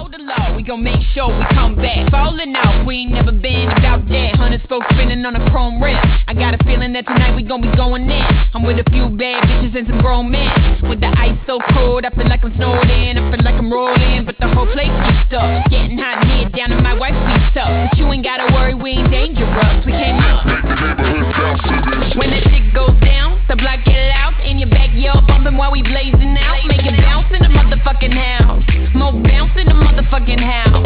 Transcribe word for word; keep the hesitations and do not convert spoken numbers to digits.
hold the law, we gon' make sure we come back. Falling out, we ain't never been about that. Hundred spokes spinning on a chrome rim. I got a feeling that tonight we gon' be going in. I'm with a few bad bitches and some grown men. With the ice so cold, I feel like I'm snowed in. I feel like I'm rolling, but the whole place is stuck. Getting hot in here, down to my wife's feet up. But you ain't gotta worry, we ain't dangerous. We came up. When the shit goes down, the block get loud. In your backyard, bumping while we blazing out. Make it bounce in the motherfucking house. More bounce in the motherfucking house.